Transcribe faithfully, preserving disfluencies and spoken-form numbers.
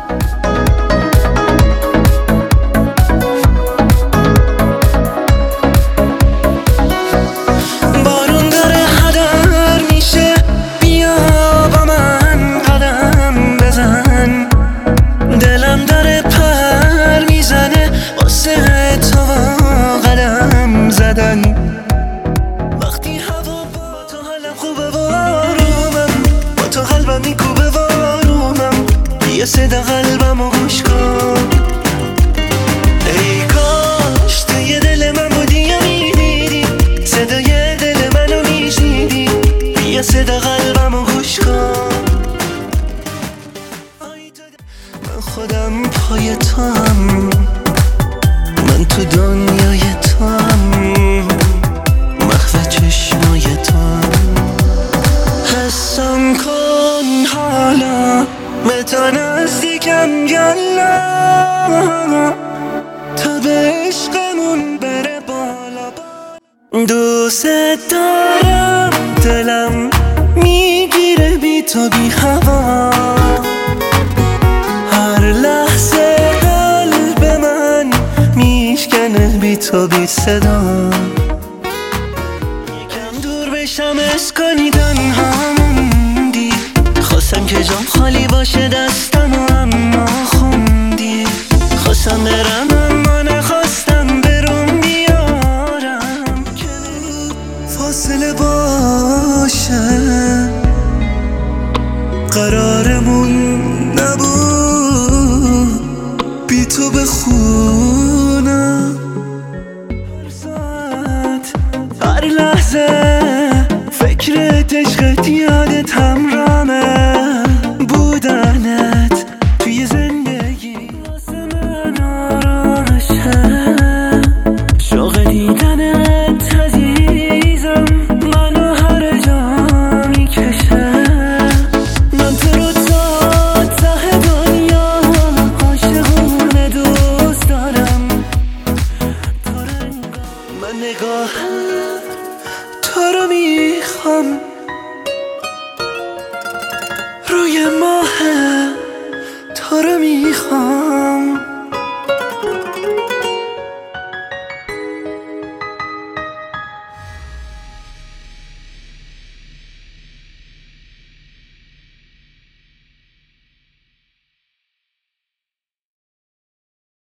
وقتی هوا با تو حالم خوبه و آرومم، با تو قلبم میکوبه و آرومم. یه صدا قلبمو گوش کن، ای کاش توی دل من بودی یا میدیدی صدای دل منو میشنیدی. یه صدا قلبمو گوش کن. من خودم پای تو هم، من تو دنیای تو هم، مخفی چشمای تو هم. حسم کن حالا به تو نزدیکم یالا، تا به عشقمون بره بالا. دوست دارم، دلم میگیره بی تو بی هوا. هر لحظه قلب من میشکنه بی تو بی صدا. یکم دور بشم عشق کنی تنها موندی، خواستم که جام خالی باشه دستم اما خوندی. خواستم برم اما نخواستم برم بیارم که فاصله باشه. قرارمون نبود بی تو بخونم. هر ساعت هر لحظه فکرت عشقت یادت همرامه. بودنت توی زندگی واسه من آرامشه. شوق دیدنت عزیزم منو هر جا میکشه. من تو رو تا ته دنیا عاشقونه دوست دارم. تو رنگا من نگاه تو رو میخوام، روی ماه تو رو میخوام.